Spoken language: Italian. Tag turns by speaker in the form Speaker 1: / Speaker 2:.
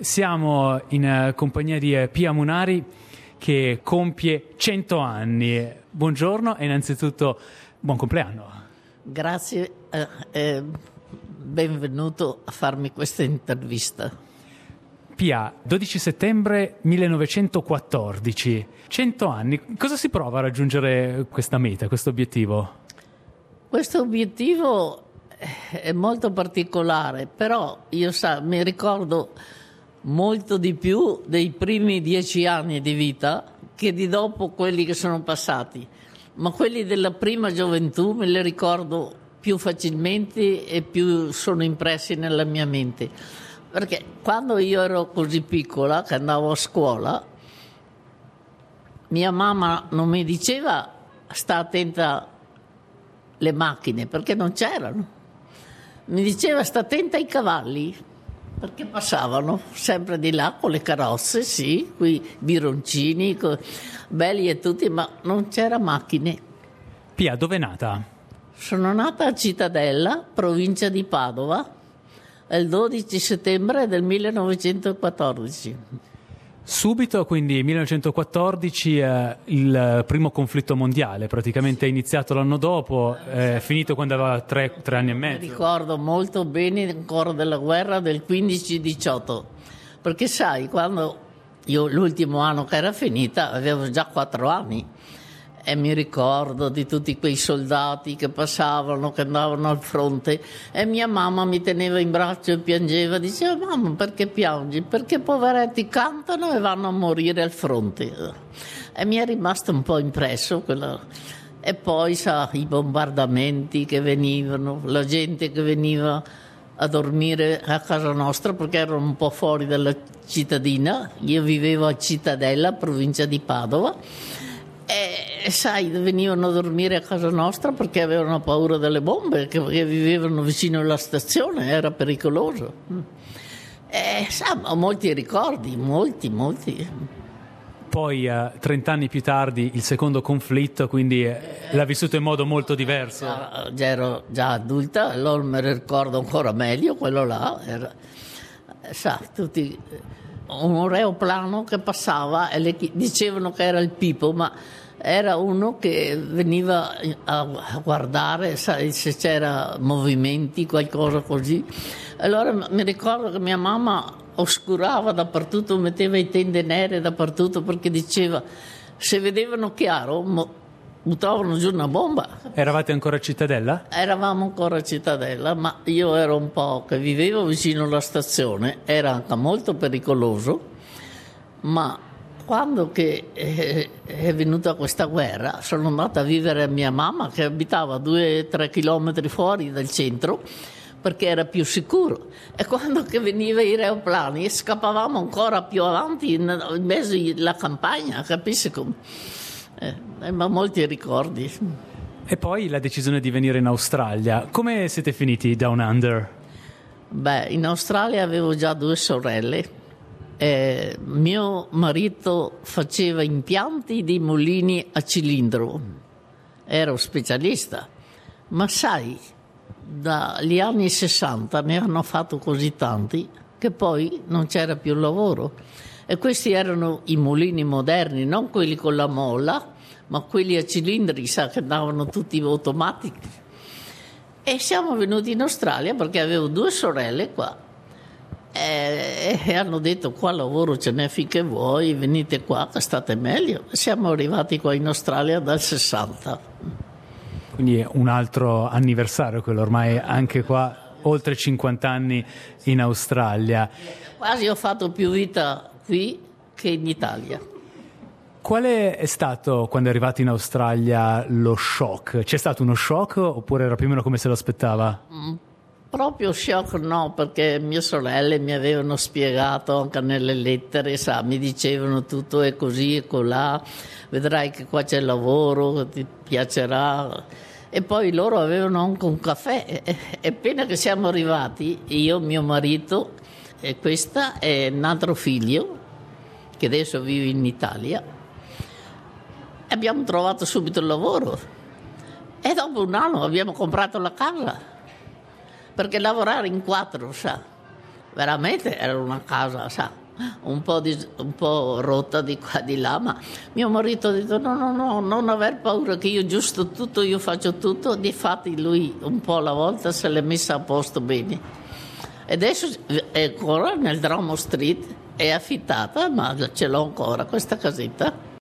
Speaker 1: siamo in compagnia di Pia Munari che compie 100 anni. Buongiorno e innanzitutto buon compleanno.
Speaker 2: Grazie e benvenuto a farmi questa intervista.
Speaker 1: Pia, 12 settembre 1914, 100 anni. Cosa si prova a raggiungere questa meta, questo obiettivo?
Speaker 2: Questo obiettivo è molto particolare, però io mi ricordo molto di più dei primi 10 anni di vita che di dopo quelli che sono passati, ma quelli della prima gioventù me li ricordo più facilmente e più sono impressi nella mia mente, perché quando io ero così piccola, che andavo a scuola, mia mamma non mi diceva sta attenta alle macchine, perché non c'erano. Mi diceva sta attenta ai cavalli, perché passavano sempre di là con le carrozze, sì, quei bironcini, belli e tutti, ma non c'era macchine.
Speaker 1: Pia, dove è nata?
Speaker 2: Sono nata a Cittadella, provincia di Padova, il 12 settembre del 1914.
Speaker 1: Subito, quindi 1914, il primo conflitto mondiale, praticamente è iniziato l'anno dopo, è finito quando aveva 3 anni e mezzo.
Speaker 2: Mi ricordo molto bene ancora della guerra del 15-18, perché sai, quando io l'ultimo anno che era finita avevo già 4 anni e mi ricordo di tutti quei soldati che passavano, che andavano al fronte, e mia mamma mi teneva in braccio e piangeva, diceva mamma perché piangi? Perché poveretti cantano e vanno a morire al fronte. E mi è rimasto un po' impresso quello. E poi sa, i bombardamenti che venivano, la gente che veniva a dormire a casa nostra perché erano un po' fuori dalla cittadina. Io vivevo a Cittadella, provincia di Padova, e sai, venivano a dormire a casa nostra perché avevano paura delle bombe, che vivevano vicino alla stazione, era pericoloso. E sa, ho molti ricordi, molti.
Speaker 1: Poi 30 anni più tardi il secondo conflitto, quindi l'ha vissuto in modo molto diverso.
Speaker 2: Ero già adulta, allora me lo ricordo ancora meglio, quello là era, sa, tutti un aeroplano che passava e le dicevano che era il Pipo, ma era uno che veniva a guardare, sai, se c'era movimenti, qualcosa così. Allora mi ricordo che mia mamma oscurava dappertutto, metteva i tende nere dappertutto perché diceva se vedevano chiaro buttavano giù una bomba.
Speaker 1: Eravate ancora a Cittadella?
Speaker 2: Eravamo ancora a Cittadella, ma io ero un po' che vivevo vicino alla stazione, era anche molto pericoloso, ma quando che è venuta questa guerra sono andata a vivere a mia mamma che abitava 2-3 chilometri fuori dal centro perché era più sicuro, e quando che veniva i aeroplani scappavamo ancora più avanti in mezzo alla campagna, capisci come? Ma molti ricordi.
Speaker 1: E poi la decisione di venire in Australia. Come siete finiti Down Under?
Speaker 2: Beh, in Australia avevo già 2 sorelle. Mio marito faceva impianti di mulini a cilindro. Ero specialista. Ma sai, dagli anni 60 ne hanno fatto così tanti che poi non c'era più lavoro. E questi erano i mulini moderni, non quelli con la molla, ma quelli a cilindri, sa, che andavano tutti automatici. E siamo venuti in Australia perché avevo 2 sorelle qua e hanno detto qua lavoro ce n'è finché vuoi, venite qua che state meglio. Siamo arrivati qua in Australia dal 60.
Speaker 1: Quindi è un altro anniversario quello, ormai anche qua oltre 50 anni in Australia.
Speaker 2: Quasi ho fatto più vita qui che in Italia.
Speaker 1: Quale è stato, quando è arrivato in Australia, lo shock? C'è stato uno shock oppure era più o meno come se lo aspettava?
Speaker 2: Proprio shock no, perché mie sorelle mi avevano spiegato anche nelle lettere, sa, mi dicevano tutto è così e colà, vedrai che qua c'è lavoro, ti piacerà. E poi loro avevano anche un caffè, e appena che siamo arrivati, io, mio marito e questa è un altro figlio che adesso vive in Italia, abbiamo trovato subito il lavoro e dopo un anno abbiamo comprato la casa, perché lavorare in 4, sa, veramente era una casa, sa, un po' rotta di qua di là, ma mio marito ha detto no, non aver paura che io aggiusto tutto, io faccio tutto. Difatti lui un po' alla volta se l'è messa a posto bene. E adesso è ancora nel Drummond Street, è affittata, ma ce l'ho ancora questa casetta.